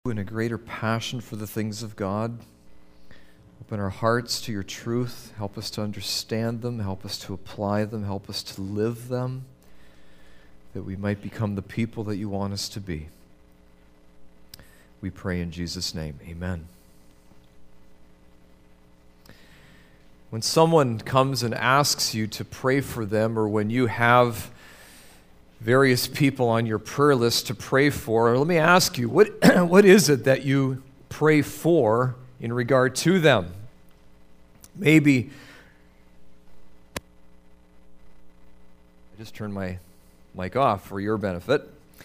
and a greater passion for the things of God. Open our hearts to your truth. Help us to understand them. Help us to apply them. Help us to live them, that we might become the people that you want us to be. We pray in Jesus' name. Amen. When someone comes and asks you to pray for them, or when you have various people on your prayer list to pray for, let me ask you, what is it that you pray for in regard to them? Maybe, I just turned my mic off for your benefit.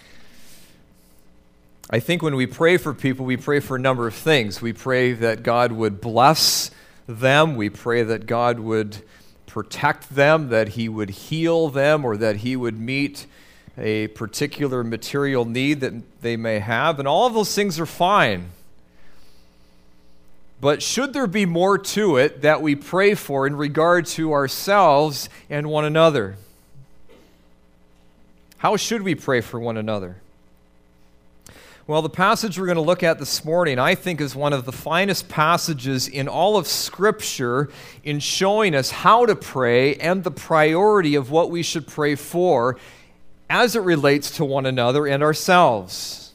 I think when we pray for people, we pray for a number of things. We pray that God would bless them. We pray that God would protect them, that He would heal them, or that He would meet a particular material need that they may have. And all of those things are fine. But should there be more to it that we pray for in regard to ourselves and one another? How should we pray for one another? Well, the passage we're going to look at this morning, I think, is one of the finest passages in all of Scripture in showing us how to pray and the priority of what we should pray for as it relates to one another and ourselves.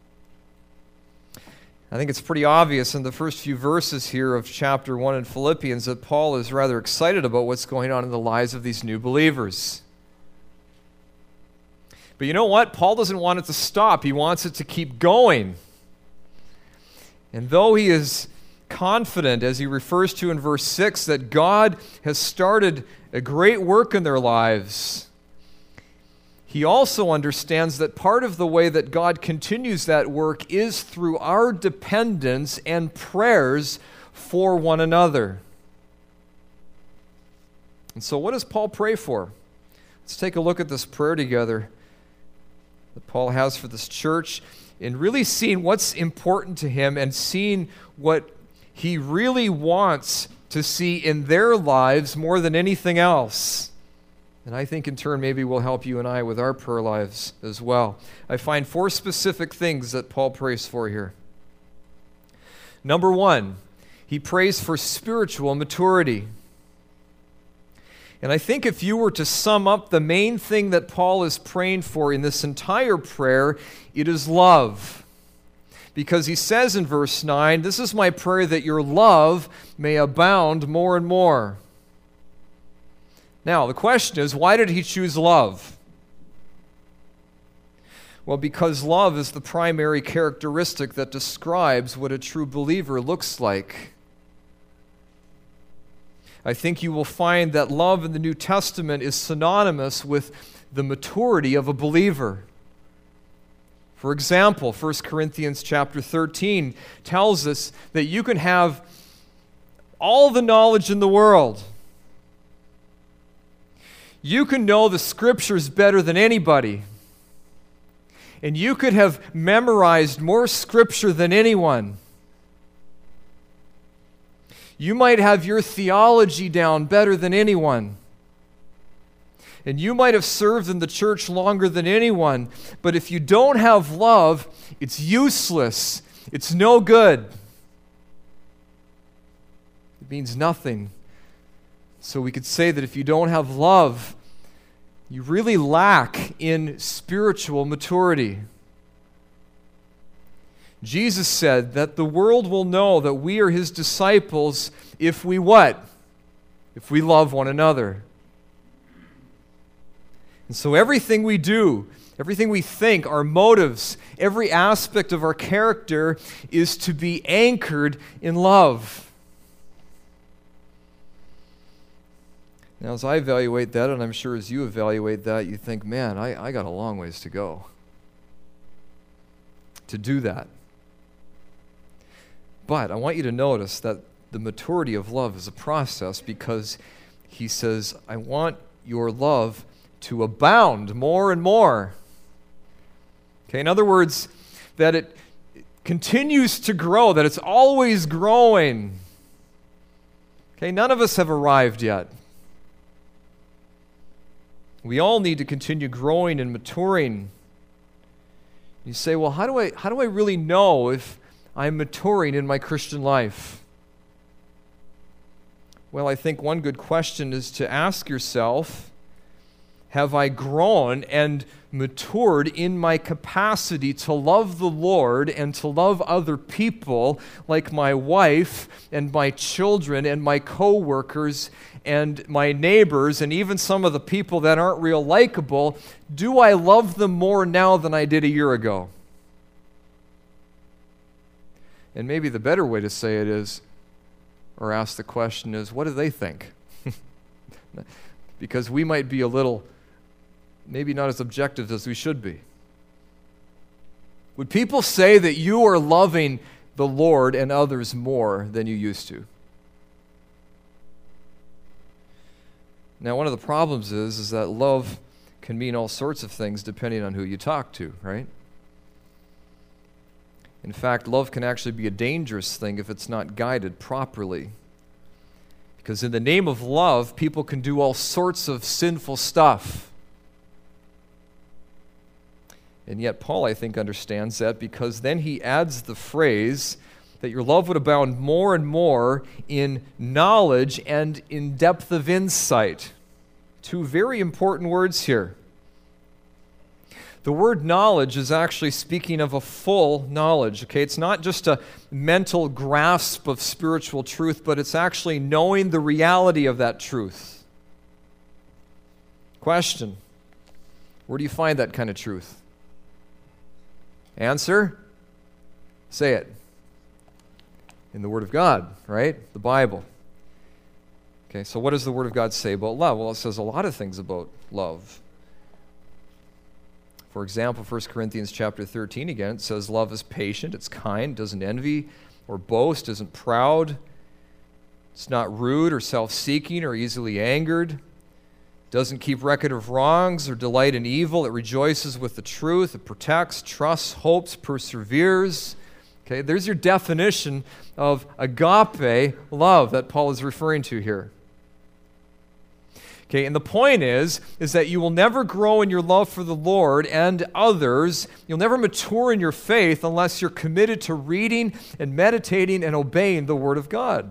I think it's pretty obvious in the first few verses here of chapter 1 in Philippians that Paul is rather excited about what's going on in the lives of these new believers. But you know what? Paul doesn't want it to stop. He wants it to keep going. And though he is confident, as he refers to in verse 6, that God has started a great work in their lives, he also understands that part of the way that God continues that work is through our dependence and prayers for one another. And so what does Paul pray for? Let's take a look at this prayer together that Paul has for this church, and really seeing what's important to him and seeing what he really wants to see in their lives more than anything else. And I think in turn maybe will help you and I with our prayer lives as well. I find 4 specific things that Paul prays for here. Number 1, he prays for spiritual maturity. And I think if you were to sum up the main thing that Paul is praying for in this entire prayer, it is love. Because he says in verse 9, "This is my prayer that your love may abound more and more." Now, the question is, why did he choose love? Well, because love is the primary characteristic that describes what a true believer looks like. I think you will find that love in the New Testament is synonymous with the maturity of a believer. For example, 1 Corinthians chapter 13 tells us that you can have all the knowledge in the world. You can know the Scriptures better than anybody. And you could have memorized more Scripture than anyone. You might have your theology down better than anyone. And you might have served in the church longer than anyone. But if you don't have love, it's useless. It's no good. It means nothing. So we could say that if you don't have love, you really lack in spiritual maturity. Jesus said that the world will know that we are His disciples if we what? If we love one another. And so everything we do, everything we think, our motives, every aspect of our character is to be anchored in love. Now, as I evaluate that, and I'm sure as you evaluate that, you think, man, I got a long ways to go to do that. But I want you to notice that the maturity of love is a process, because he says, I want your love to abound more and more. Okay, in other words, that it continues to grow, that it's always growing. Okay, none of us have arrived yet. We all need to continue growing and maturing. You say, well, how do I really know if I'm maturing in my Christian life? Well, I think one good question is to ask yourself, have I grown and matured in my capacity to love the Lord and to love other people like my wife and my children and my co-workers and my neighbors and even some of the people that aren't real likable? Do I love them more now than I did a year ago? And maybe the better way to say it is, or ask the question is, what do they think? Because we might be a little, maybe not as objective as we should be. Would people say that you are loving the Lord and others more than you used to? Now, one of the problems is that love can mean all sorts of things depending on who you talk to, right? In fact, love can actually be a dangerous thing if it's not guided properly. Because in the name of love, people can do all sorts of sinful stuff. And yet Paul, I think, understands that, because then he adds the phrase that your love would abound more and more in knowledge and in depth of insight. Two very important words here. The word knowledge is actually speaking of a full knowledge, okay? It's not just a mental grasp of spiritual truth, but it's actually knowing the reality of that truth. Question: where do you find that kind of truth? Answer: say it. In the Word of God, right? The Bible. Okay, so what does the Word of God say about love? Well, it says a lot of things about love. For example, 1 Corinthians chapter 13, again, it says love is patient, it's kind, doesn't envy or boast, isn't proud, it's not rude or self-seeking or easily angered, doesn't keep record of wrongs or delight in evil, it rejoices with the truth, it protects, trusts, hopes, perseveres. Okay, there's your definition of agape love that Paul is referring to here. Okay, and the point is that you will never grow in your love for the Lord and others. You'll never mature in your faith unless you're committed to reading and meditating and obeying the Word of God.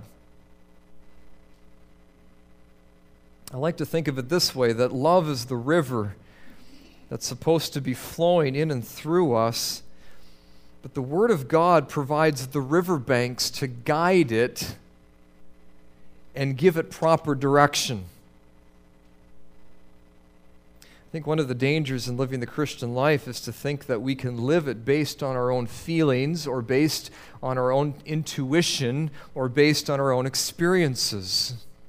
I like to think of it this way, that love is the river that's supposed to be flowing in and through us, but the Word of God provides the riverbanks to guide it and give it proper direction. I think one of the dangers in living the Christian life is to think that we can live it based on our own feelings or based on our own intuition or based on our own experiences.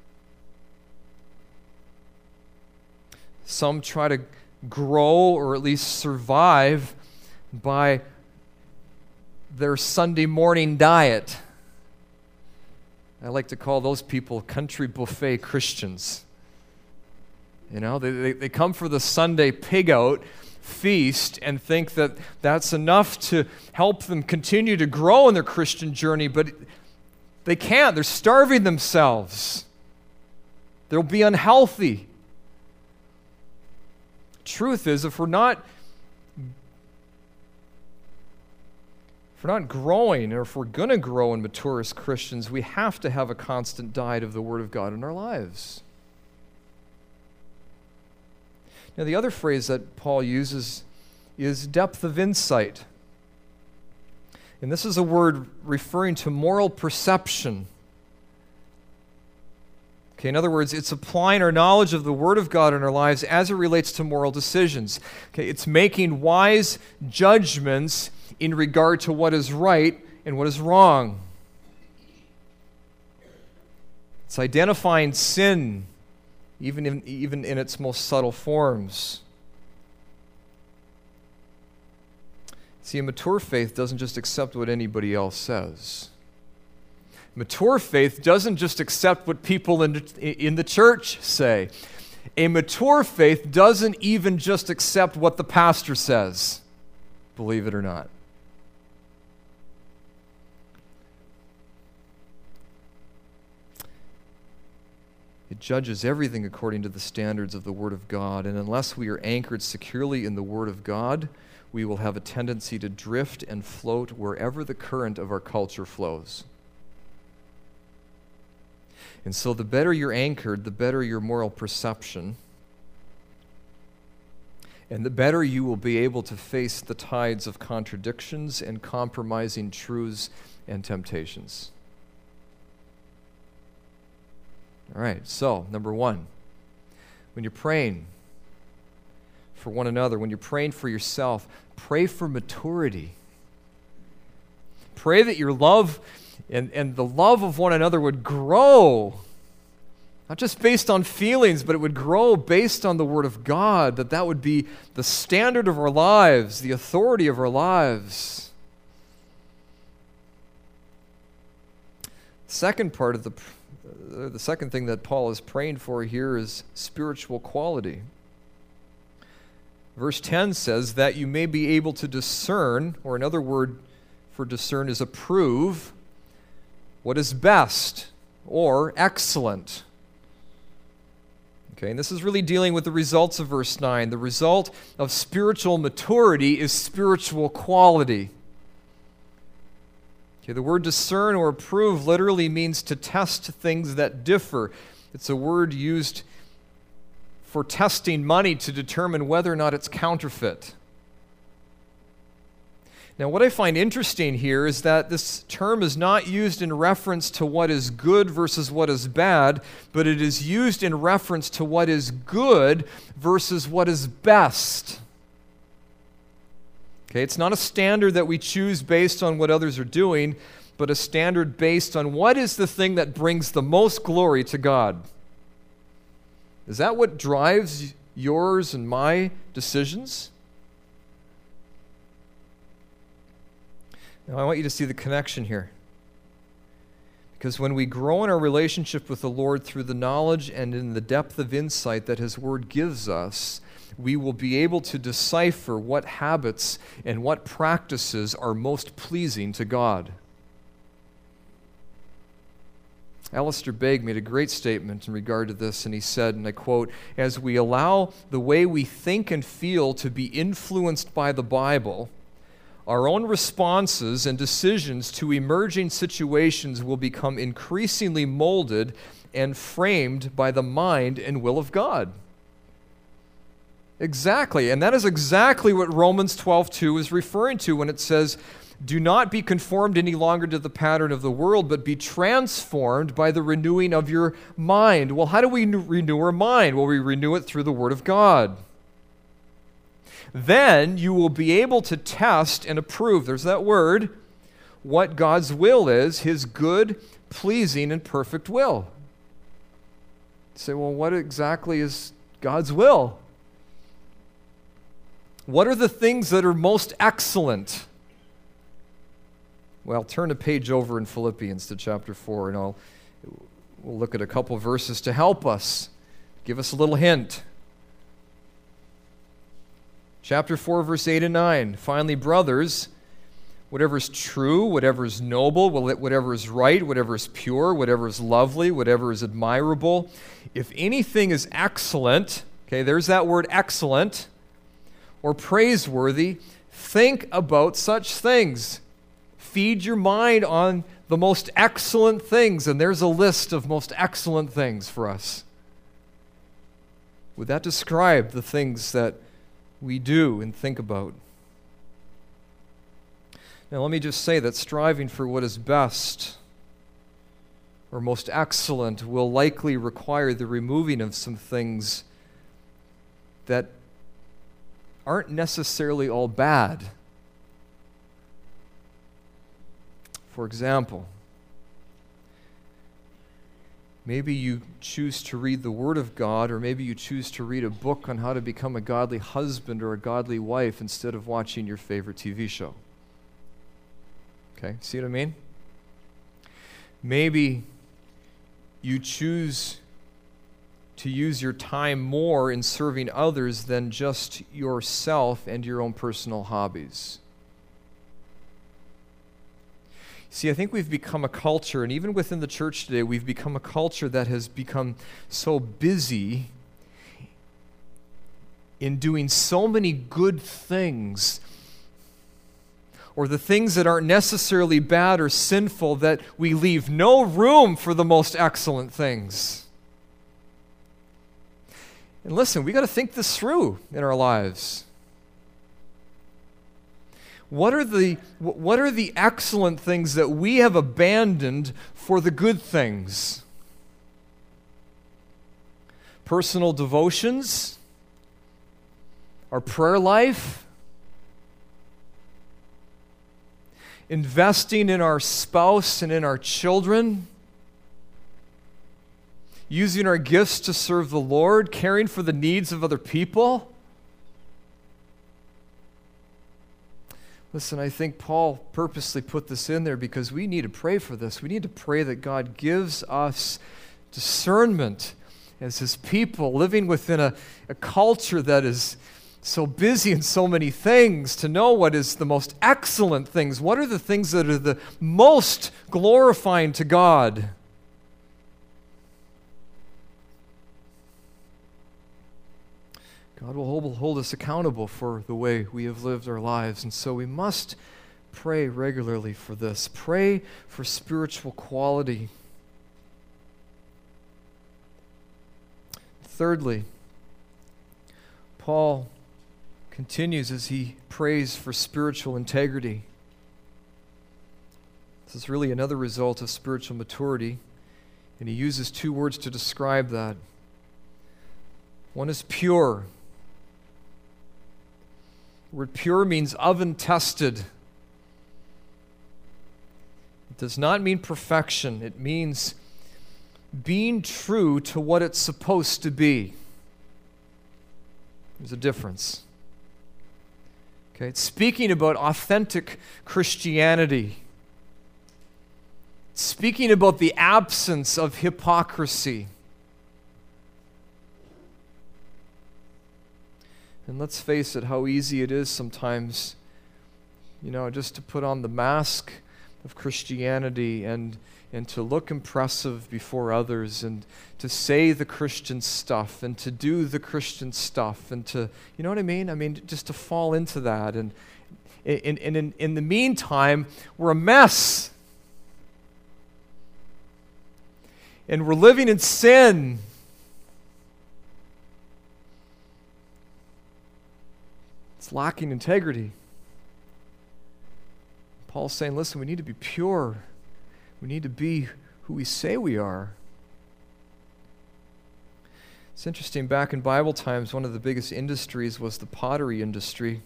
Some try to grow or at least survive by their Sunday morning diet. I like to call those people country buffet Christians. You know, they come for the Sunday pig-out feast and think that that's enough to help them continue to grow in their Christian journey, but they can't. They're starving themselves. They'll be unhealthy. Truth is, if we're not growing, or if we're going to grow and mature as Christians, we have to have a constant diet of the Word of God in our lives. Now, the other phrase that Paul uses is depth of insight. And this is a word referring to moral perception. Okay, in other words, it's applying our knowledge of the Word of God in our lives as it relates to moral decisions. Okay, it's making wise judgments in regard to what is right and what is wrong. It's identifying sin, even in its most subtle forms. See, a mature faith doesn't just accept what anybody else says. Mature faith doesn't just accept what people in the church say. A mature faith doesn't even just accept what the pastor says, believe it or not. It judges everything according to the standards of the Word of God, and unless we are anchored securely in the Word of God, we will have a tendency to drift and float wherever the current of our culture flows. And so the better you're anchored, the better your moral perception, and the better you will be able to face the tides of contradictions and compromising truths and temptations. All right, so number one, when you're praying for one another, when you're praying for yourself, pray for maturity. Pray that your love and the love of one another would grow, not just based on feelings, but it would grow based on the Word of God, that would be the standard of our lives, the authority of our lives. Second part of the second thing that Paul is praying for here is spiritual quality. Verse 10 says that you may be able to discern, or another word for discern is approve, what is best or excellent. Okay, and this is really dealing with the results of verse 9. The result of spiritual maturity is spiritual quality. Okay, the word discern or approve literally means to test things that differ. It's a word used for testing money to determine whether or not it's counterfeit. Now, what I find interesting here is that this term is not used in reference to what is good versus what is bad, but it is used in reference to what is good versus what is best. Okay, it's not a standard that we choose based on what others are doing, but a standard based on what is the thing that brings the most glory to God. Is that what drives yours and my decisions? Now, I want you to see the connection here. Because when we grow in our relationship with the Lord through the knowledge and in the depth of insight that His Word gives us, we will be able to decipher what habits and what practices are most pleasing to God. Alistair Begg made a great statement in regard to this, and he said, and I quote, "As we allow the way we think and feel to be influenced by the Bible, our own responses and decisions to emerging situations will become increasingly molded and framed by the mind and will of God." Exactly, and that is exactly what Romans 12:2 is referring to when it says, "Do not be conformed any longer to the pattern of the world, but be transformed by the renewing of your mind." Well, how do we renew our mind? Well, we renew it through the Word of God. Then you will be able to test and approve, there's that word, what God's will is, His good, pleasing, and perfect will. You say, well, what exactly is God's will? What are the things that are most excellent? Well, turn a page over in Philippians to chapter 4, and we'll look at a couple verses to help us, give us a little hint. Chapter 4, verse 8 and 9. "Finally, brothers, whatever is true, whatever is noble, whatever is right, whatever is pure, whatever is lovely, whatever is admirable, if anything is excellent," okay, there's that word excellent, "or praiseworthy, think about such things." Feed your mind on the most excellent things, and there's a list of most excellent things for us. Would that describe the things that we do and think about? Now, let me just say that striving for what is best or most excellent will likely require the removing of some things that aren't necessarily all bad. For example, maybe you choose to read the Word of God, or maybe you choose to read a book on how to become a godly husband or a godly wife instead of watching your favorite TV show. Okay, see what I mean? Maybe you choose to use your time more in serving others than just yourself and your own personal hobbies. See, I think we've become a culture, and even within the church today, we've become a culture that has become so busy in doing so many good things or the things that aren't necessarily bad or sinful, that we leave no room for the most excellent things. And listen, we got to think this through in our lives. What are the excellent things that we have abandoned for the good things? Personal devotions? Our prayer life? Investing in our spouse and in our children? Using our gifts to serve the Lord? Caring for the needs of other people? Listen, I think Paul purposely put this in there because we need to pray for this. We need to pray that God gives us discernment as His people living within a culture that is so busy in so many things, to know what is the most excellent things. What are the things that are the most glorifying to God? God will hold us accountable for the way we have lived our lives, and so we must pray regularly for this. Pray for spiritual quality. Thirdly, Paul continues as he prays for spiritual integrity. This is really another result of spiritual maturity, and he uses two words to describe that. One is pure. The word pure means oven tested. It does not mean perfection. It means being true to what it's supposed to be. There's a difference. Okay, it's speaking about authentic Christianity. It's speaking about the absence of hypocrisy. And let's face it, how easy it is sometimes, just to put on the mask of Christianity and to look impressive before others and to say the Christian stuff and to do the Christian stuff and to, you know what I mean? I mean, just to fall into that. And in the meantime, we're a mess. And we're living in sin. It's lacking integrity. Paul's saying, listen, we need to be pure. We need to be who we say we are. It's interesting, back in Bible times, one of the biggest industries was the pottery industry.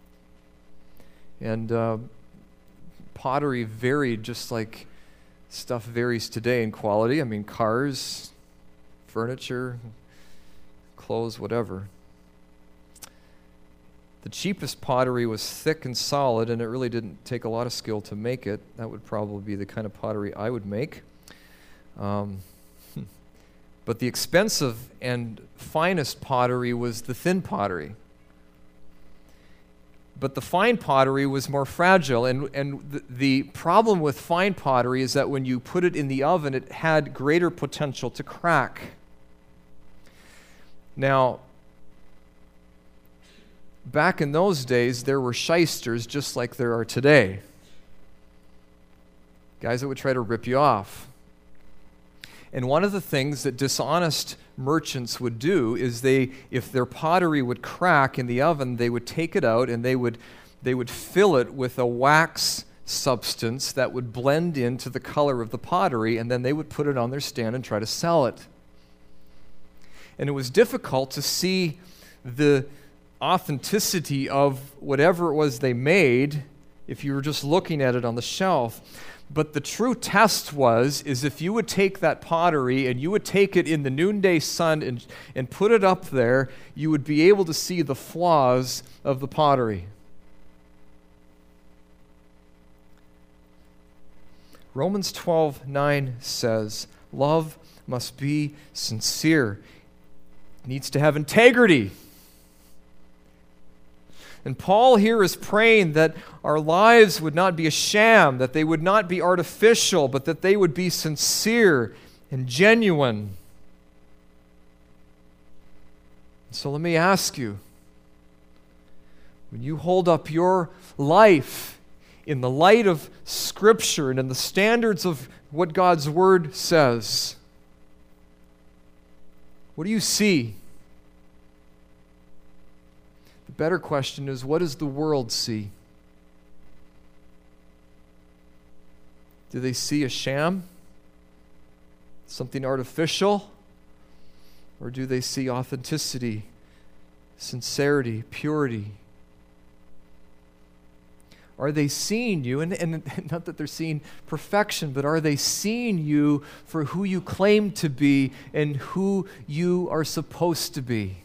And pottery varied just like stuff varies today in quality. I mean, cars, furniture, clothes, whatever. The cheapest pottery was thick and solid, and it really didn't take a lot of skill to make it. That would probably be the kind of pottery I would make. But the expensive and finest pottery was the thin pottery. But the fine pottery was more fragile, and the problem with fine pottery is that when you put it in the oven, it had greater potential to crack. Now, back in those days, there were shysters just like there are today. Guys that would try to rip you off. And one of the things that dishonest merchants would do is if their pottery would crack in the oven, they would take it out and they would fill it with a wax substance that would blend into the color of the pottery, and then they would put it on their stand and try to sell it. And it was difficult to see the authenticity of whatever it was they made if you were just looking at it on the shelf. But the true test is if you would take that pottery and you would take it in the noonday sun and put it up there, you would be able to see the flaws of the pottery. Romans 12:9 says, love must be sincere. It needs to have integrity. And Paul here is praying that our lives would not be a sham, that they would not be artificial, but that they would be sincere and genuine. So let me ask you, when you hold up your life in the light of Scripture and in the standards of what God's Word says? What do you see? The better question is, what does the world see? Do they see a sham? Something artificial? Or do they see authenticity, sincerity, purity? Are they seeing you, and not that they're seeing perfection, but are they seeing you for who you claim to be and who you are supposed to be?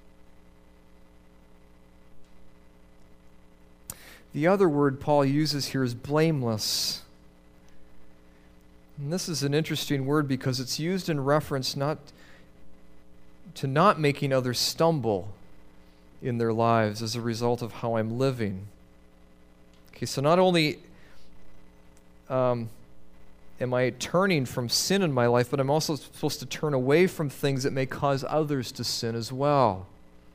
The other word Paul uses here is blameless. And this is an interesting word because it's used in reference not making others stumble in their lives as a result of how I'm living. Okay, so not only am I turning from sin in my life, but I'm also supposed to turn away from things that may cause others to sin as well.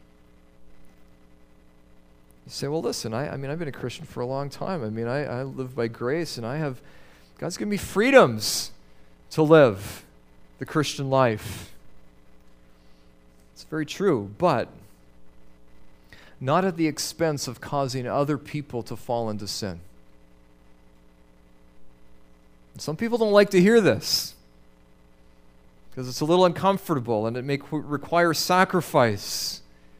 You say, well, listen, I've been a Christian for a long time. I live by grace, and God's given me freedoms to live the Christian life. It's very true, but not at the expense of causing other people to fall into sin. Some people don't like to hear this because it's a little uncomfortable and it may require sacrifice.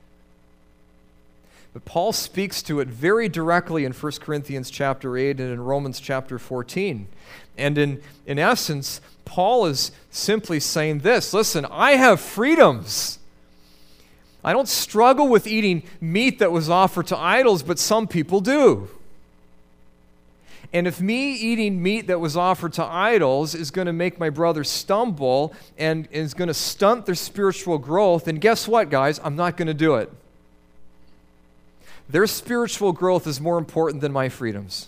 But Paul speaks to it very directly in 1 Corinthians chapter 8 and in Romans chapter 14. And in essence, Paul is simply saying this: listen, I have freedoms. I don't struggle with eating meat that was offered to idols, but some people do. And if me eating meat that was offered to idols is going to make my brother stumble and is going to stunt their spiritual growth, then guess what, guys? I'm not going to do it. Their spiritual growth is more important than my freedoms.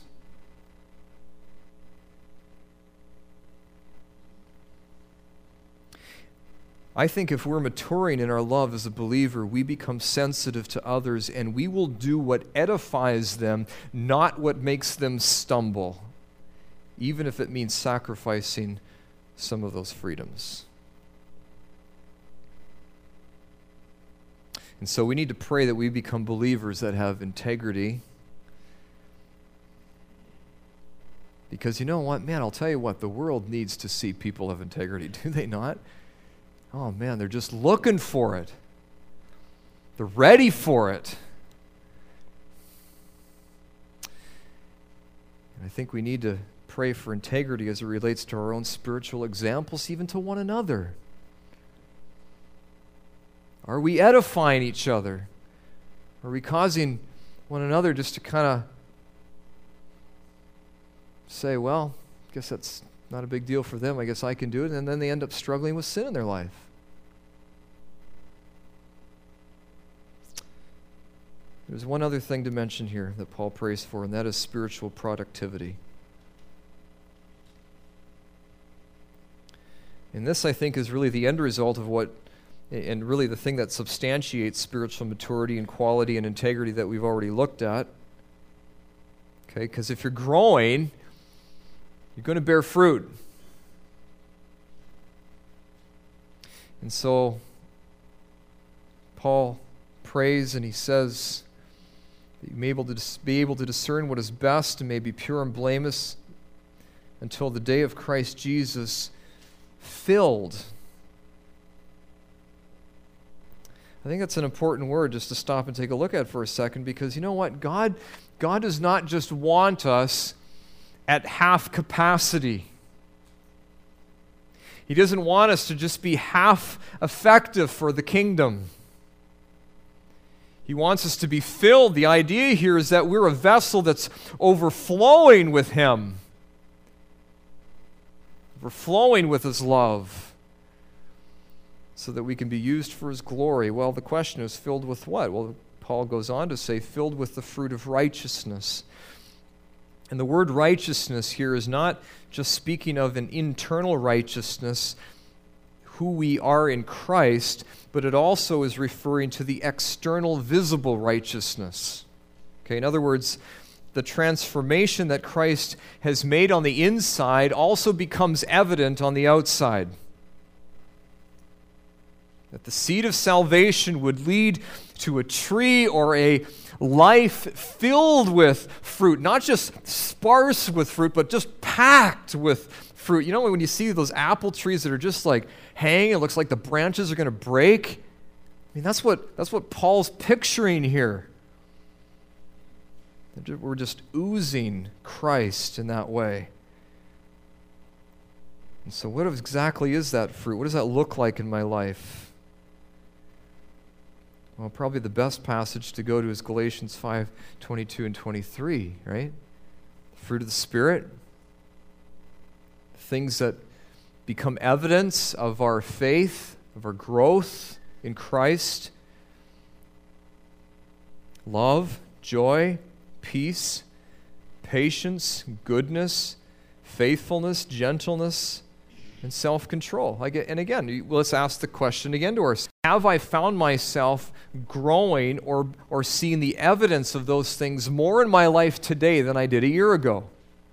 I think if we're maturing in our love as a believer, we become sensitive to others and we will do what edifies them, not what makes them stumble, even if it means sacrificing some of those freedoms. And so we need to pray that we become believers that have integrity. Because you know what, man, I'll tell you what, the world needs to see people of integrity, do they not? Oh man, they're just looking for it. They're ready for it. And I think we need to pray for integrity as it relates to our own spiritual examples, even to one another. Are we edifying each other? Are we causing one another just to kind of say, well, I guess that's not a big deal for them, I guess I can do it, and then they end up struggling with sin in their life? There's one other thing to mention here that Paul prays for, and that is spiritual productivity. And this, I think, is really the end result of what, and really the thing that substantiates spiritual maturity and quality and integrity that we've already looked at. Okay, because if you're growing, you're going to bear fruit. And so, Paul prays and he says that you may be able to discern what is best and may be pure and blameless until the day of Christ Jesus, filled. I think that's an important word just to stop and take a look at for a second, because you know what? God does not just want us at half capacity. He doesn't want us to just be half effective for the kingdom. He wants us to be filled. The idea here is that we're a vessel that's overflowing with Him, overflowing with His love, so that we can be used for His glory. Well, the question is, filled with what? Well, Paul goes on to say, filled with the fruit of righteousness. And the word righteousness here is not just speaking of an internal righteousness, who we are in Christ, but it also is referring to the external visible righteousness. Okay, in other words, the transformation that Christ has made on the inside also becomes evident on the outside. That the seed of salvation would lead to a tree or a life filled with fruit, not just sparse with fruit, but just packed with fruit. You know, when you see those apple trees that are just like hanging, it looks like the branches are going to break. I mean, that's what Paul's picturing here. We're just oozing Christ in that way. And so what exactly is that fruit? What does that look like in my life? Well, probably the best passage to go to is Galatians 5:22 and 23, right? The fruit of the Spirit, things that become evidence of our faith, of our growth in Christ. Love, joy, peace, patience, goodness, faithfulness, gentleness, and self-control. And again, let's ask the question again to ourselves. Have I found myself growing or seeing the evidence of those things more in my life today than I did a year ago?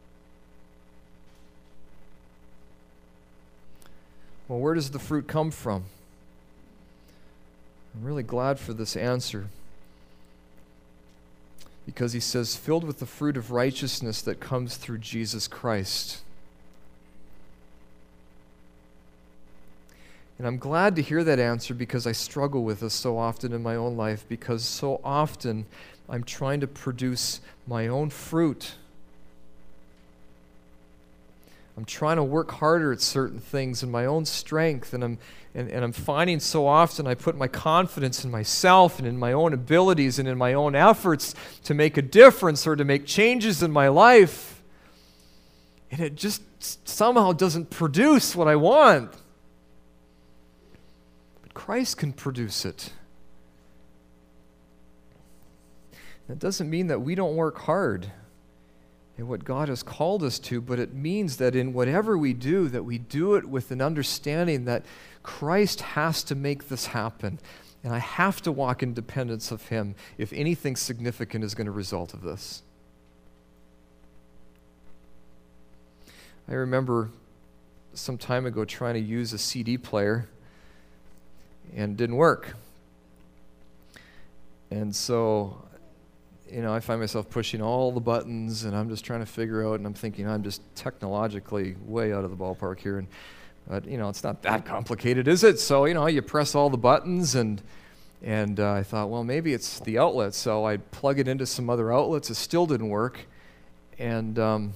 Well, where does the fruit come from? I'm really glad for this answer. Because he says, filled with the fruit of righteousness that comes through Jesus Christ. And I'm glad to hear that answer because I struggle with this so often in my own life, because so often I'm trying to produce my own fruit. I'm trying to work harder at certain things in my own strength, and I'm finding so often I put my confidence in myself and in my own abilities and in my own efforts to make a difference or to make changes in my life, and it just somehow doesn't produce what I want. But Christ can produce it. That doesn't mean that we don't work hard in what God has called us to, but it means that in whatever we do, that we do it with an understanding that Christ has to make this happen, and I have to walk in dependence of Him if anything significant is going to result of this. I remember some time ago trying to use a CD player, and it didn't work. And so I find myself pushing all the buttons, and I'm just trying to figure out, and I'm thinking I'm just technologically way out of the ballpark here, but it's not that complicated, is it? So, you press all the buttons, and I thought, well, maybe it's the outlet, so I plug it into some other outlets. It still didn't work, and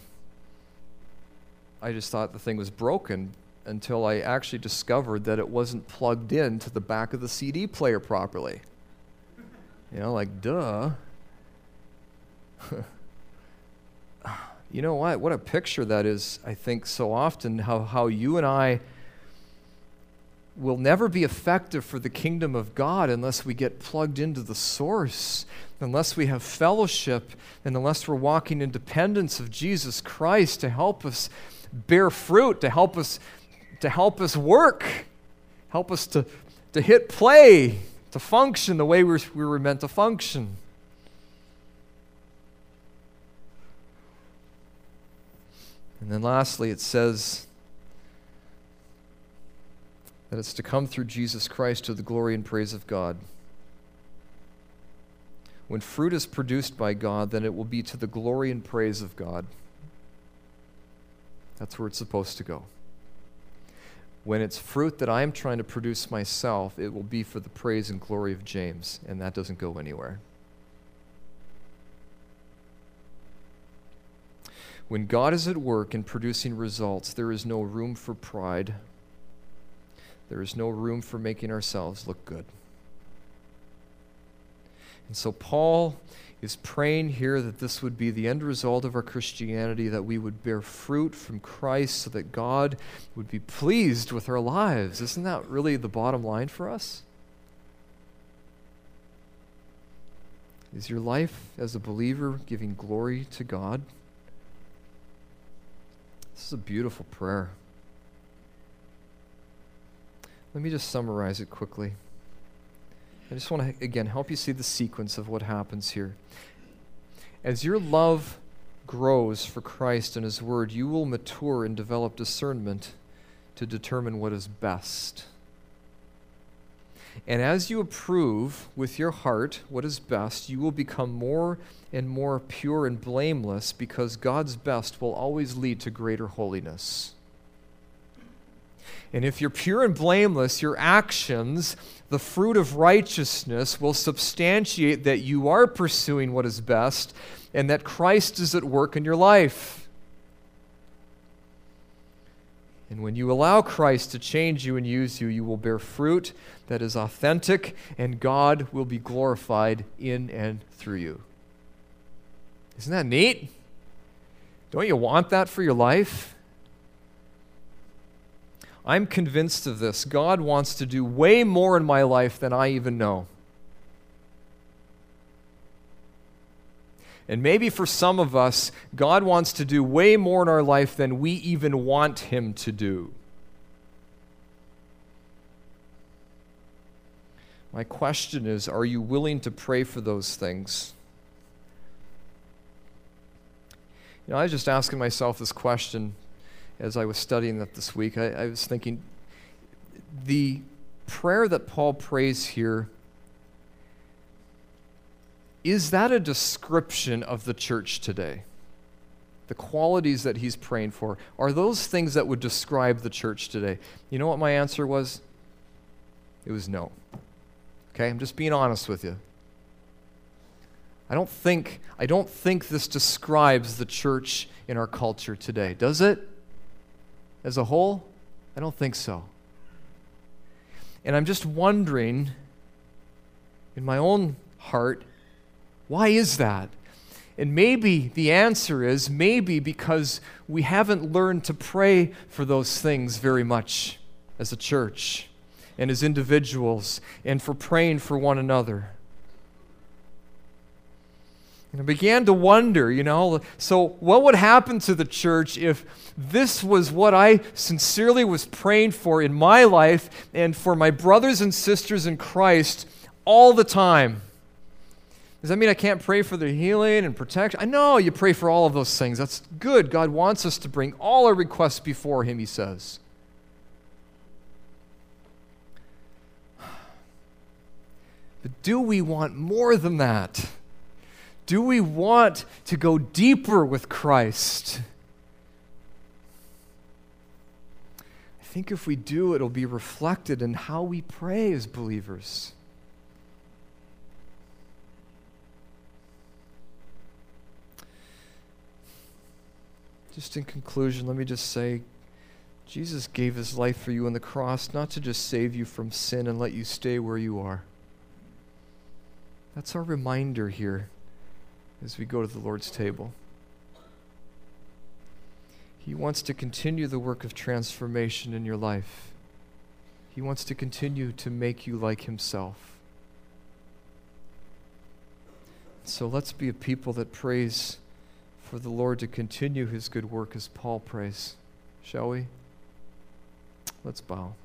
I just thought the thing was broken until I actually discovered that it wasn't plugged in to the back of the CD player properly. Like, duh. You know what a picture that is, I think, so often how you and I will never be effective for the kingdom of God unless we get plugged into the source, unless we have fellowship, and unless we're walking in dependence of Jesus Christ to help us bear fruit, to help us work, help us to hit play, to function the way we were meant to function. And then lastly, it says that it's to come through Jesus Christ to the glory and praise of God. When fruit is produced by God, then it will be to the glory and praise of God. That's where it's supposed to go. When it's fruit that I am trying to produce myself, it will be for the praise and glory of James, and that doesn't go anywhere. When God is at work in producing results, there is no room for pride. There is no room for making ourselves look good. And so Paul is praying here that this would be the end result of our Christianity, that we would bear fruit from Christ so that God would be pleased with our lives. Isn't that really the bottom line for us? Is your life as a believer giving glory to God? This is a beautiful prayer. Let me just summarize it quickly. I just want to, again, help you see the sequence of what happens here. As your love grows for Christ and His Word, you will mature and develop discernment to determine what is best. And as you approve with your heart what is best, you will become more and more pure and blameless, because God's best will always lead to greater holiness. And if you're pure and blameless, your actions, the fruit of righteousness, will substantiate that you are pursuing what is best and that Christ is at work in your life. And when you allow Christ to change you and use you, you will bear fruit that is authentic, and God will be glorified in and through you. Isn't that neat? Don't you want that for your life? I'm convinced of this. God wants to do way more in my life than I even know. And maybe for some of us, God wants to do way more in our life than we even want Him to do. My question is, are you willing to pray for those things? I was just asking myself this question as I was studying that this week. I was thinking, the prayer that Paul prays here, is that a description of the church today? The qualities that he's praying for, are those things that would describe the church today? You know what my answer was? It was no. Okay, I'm just being honest with you. I don't think this describes the church in our culture today. Does it? As a whole? I don't think so. And I'm just wondering, in my own heart, why is that? And maybe the answer is maybe because we haven't learned to pray for those things very much as a church and as individuals, and for praying for one another. And I began to wonder, so what would happen to the church if this was what I sincerely was praying for in my life and for my brothers and sisters in Christ all the time? Does that mean I can't pray for their healing and protection? I know you pray for all of those things. That's good. God wants us to bring all our requests before Him, He says. But do we want more than that? Do we want to go deeper with Christ? I think if we do, it'll be reflected in how we pray as believers. Just in conclusion, let me just say, Jesus gave His life for you on the cross, not to just save you from sin and let you stay where you are. That's our reminder here as we go to the Lord's table. He wants to continue the work of transformation in your life. He wants to continue to make you like Himself. So let's be a people that prays for the Lord to continue His good work as Paul prays. Shall we? Let's bow.